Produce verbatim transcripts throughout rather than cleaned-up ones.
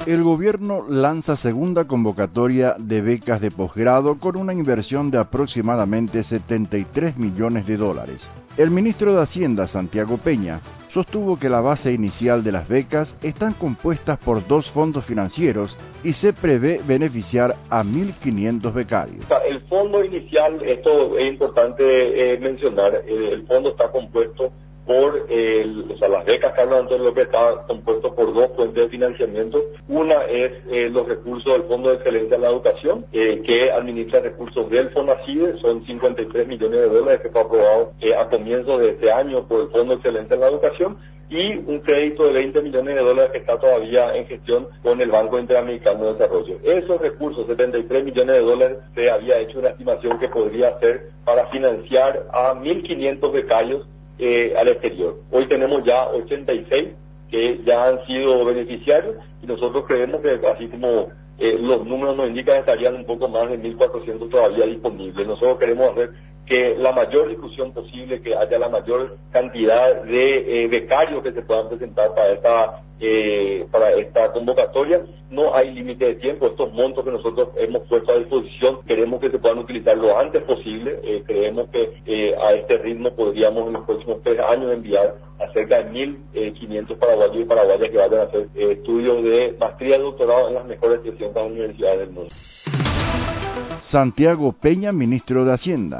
El gobierno lanza segunda convocatoria de becas de posgrado con una inversión de aproximadamente setenta y tres millones de dólares. El ministro de Hacienda, Santiago Peña, sostuvo que la base inicial de las becas están compuestas por dos fondos financieros y se prevé beneficiar a mil quinientos becarios. El fondo inicial, esto es importante eh, mencionar, eh, el fondo está compuesto por, el, o sea, las becas Carlos Antonio López está compuesto por dos fuentes de financiamiento. Una es eh, los recursos del Fondo de Excelencia en la Educación, eh, que administra recursos del FONACIDE, son cincuenta y tres millones de dólares que fue aprobado eh, a comienzos de este año por el Fondo de Excelencia en la Educación, y un crédito de veinte millones de dólares que está todavía en gestión con el Banco Interamericano de Desarrollo. Esos recursos, setenta y tres millones de dólares, se había hecho una estimación que podría ser para financiar a mil quinientos becarios Eh, al exterior. Hoy tenemos ya ochenta y seis que ya han sido beneficiarios y nosotros creemos que así como eh, los números nos indican estarían un poco más de mil cuatrocientos todavía disponibles. Nosotros queremos hacer que la mayor difusión posible, que haya la mayor cantidad de eh, becarios que se puedan presentar para esta eh, para esta convocatoria. No hay límite de tiempo. Estos montos que nosotros hemos puesto a disposición queremos que se puedan utilizar lo antes posible. Eh, creemos que eh, a este ritmo podríamos en los próximos tres años enviar a cerca de mil quinientos paraguayos y paraguayas que vayan a hacer eh, estudios de maestría y doctorado en las mejores trescientas universidades del mundo. Santiago Peña, ministro de Hacienda.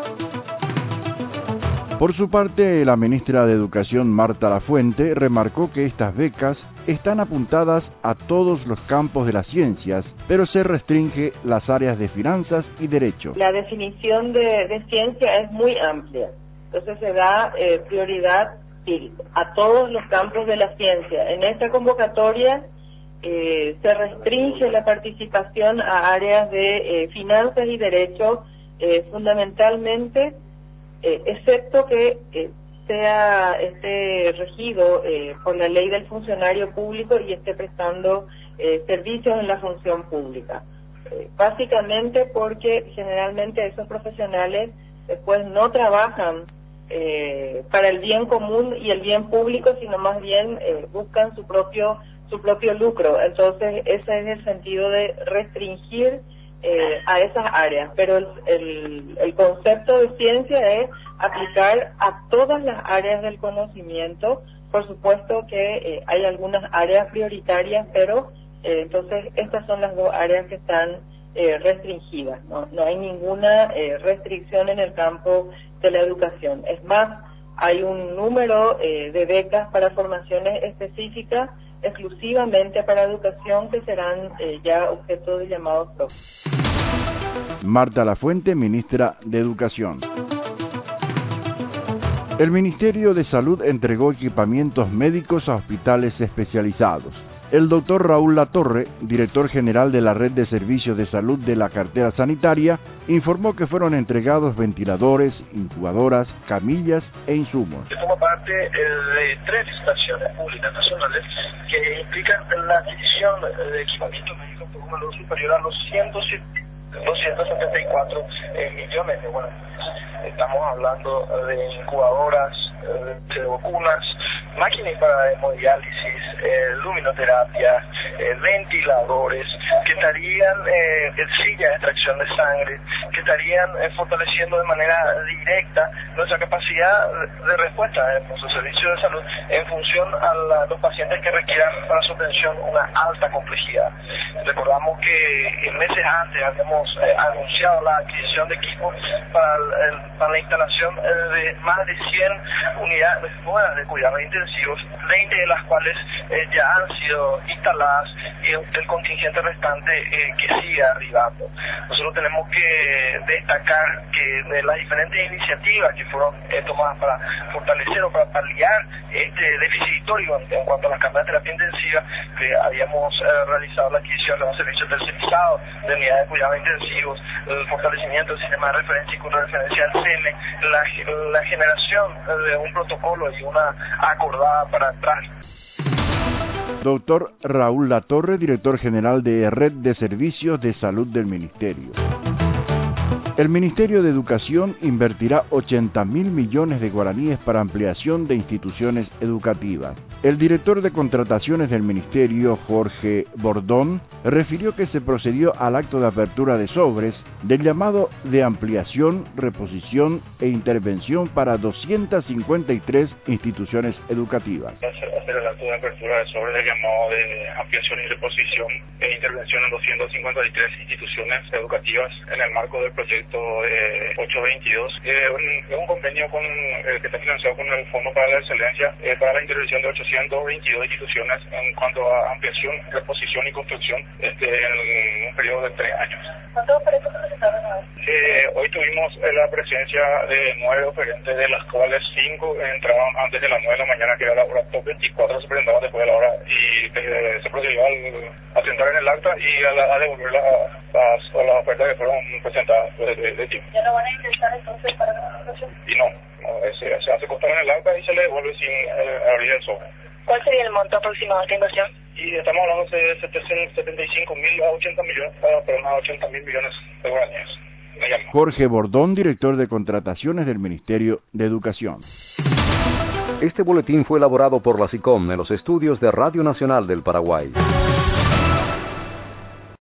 Por su parte, la ministra de Educación, Marta Lafuente, remarcó que estas becas están apuntadas a todos los campos de las ciencias, pero se restringe las áreas de finanzas y derecho. La definición de, de ciencia es muy amplia, entonces se da eh, prioridad sí, a todos los campos de la ciencia. En esta convocatoria eh, se restringe la participación a áreas de eh, finanzas y derecho, eh, fundamentalmente, Eh, excepto que eh, sea esté regido eh, por la ley del funcionario público y esté prestando eh, servicios en la función pública. Eh, básicamente porque generalmente esos profesionales después no trabajan eh, para el bien común y el bien público, sino más bien eh, buscan su propio su propio lucro. Entonces ese es el sentido de restringir Eh, a esas áreas, pero el, el, el concepto de ciencia es aplicar a todas las áreas del conocimiento. Por supuesto que eh, hay algunas áreas prioritarias, pero eh, entonces estas son las dos áreas que están eh, restringidas. No, no hay ninguna eh, restricción en el campo de la educación. Es más, hay un número eh, de becas para formaciones específicas exclusivamente para educación que serán eh, ya objeto de llamados próximos. Marta Lafuente, ministra de Educación. El Ministerio de Salud entregó equipamientos médicos a hospitales especializados. El doctor Raúl Latorre, director general de la Red de Servicios de Salud de la Cartera Sanitaria, informó que fueron entregados ventiladores, incubadoras, camillas e insumos. Como parte de tres licitaciones públicas nacionales que implican la adquisición de equipamiento médico por un valor superior a los doscientos setenta y cuatro eh, millones de dólares. Estamos hablando de incubadoras, de vacunas, máquinas para hemodiálisis, eh, luminoterapia, eh, ventiladores, que estarían eh, sillas de extracción de sangre, que estarían eh, fortaleciendo de manera directa nuestra capacidad de respuesta en nuestros servicios de salud en función a la, los pacientes que requieran para su atención una alta complejidad. Recordamos que en meses antes habíamos eh, anunciado la adquisición de equipos para, el, para la instalación eh, de más de cien unidades nuevas de cuidados intensivos, veinte de las cuales eh, ya han sido instaladas y el contingente restante eh, que sigue arribando. Nosotros tenemos que destacar que de las diferentes iniciativas que fueron eh, tomadas para fortalecer o para paliar este déficit histórico en, en cuanto a las camas de terapia intensiva, que habíamos eh, realizado la adquisición de un servicio tercerizado de unidades de cuidados intensivos, el fortalecimiento del sistema de referencia y referencia al C E M E, la, la generación de un protocolo y una acordada para atrás. Doctor Raúl Latorre, director general de Red de Servicios de Salud del Ministerio. El Ministerio de Educación invertirá ochenta mil millones de guaraníes para ampliación de instituciones educativas. El director de contrataciones del Ministerio, Jorge Bordón, refirió que se procedió al acto de apertura de sobres del llamado de ampliación, reposición e intervención para doscientas cincuenta y tres instituciones educativas. Hacer el acto de apertura de sobres del llamado de ampliación y reposición e intervención en doscientas cincuenta y tres instituciones educativas en el marco del proyecto Eh, ocho veintidós, eh, un, es un convenio con, eh, que está financiado con el Fondo para la Excelencia eh, para la intervención de ochocientas veintidós instituciones en cuanto a ampliación, reposición y construcción este, en un periodo de tres años. ¿Cuántos oferentes presentaron hoy? Eh, hoy tuvimos eh, la presencia de nueve oferentes, de las cuales cinco entraban antes de las nueve de la mañana, que era la hora tope, y cuatro se presentaban después de la hora, y eh, se procedió al, a sentar en el acta y a, la, a devolver la, las, las ofertas que fueron presentadas. De, de, de ¿Ya no van a ingresar entonces para la administración? Y no, no se, se hace constar en el acta y se le devuelve sin eh, abrir el sobre. ¿Cuál sería el monto aproximado de esta inversión? Y estamos hablando de setecientos setenta y cinco mil a ochenta millones, para más de ochenta mil millones de guaraníes. Jorge Bordón, director de contrataciones del Ministerio de Educación. Este boletín fue elaborado por la SICOM en los estudios de Radio Nacional del Paraguay.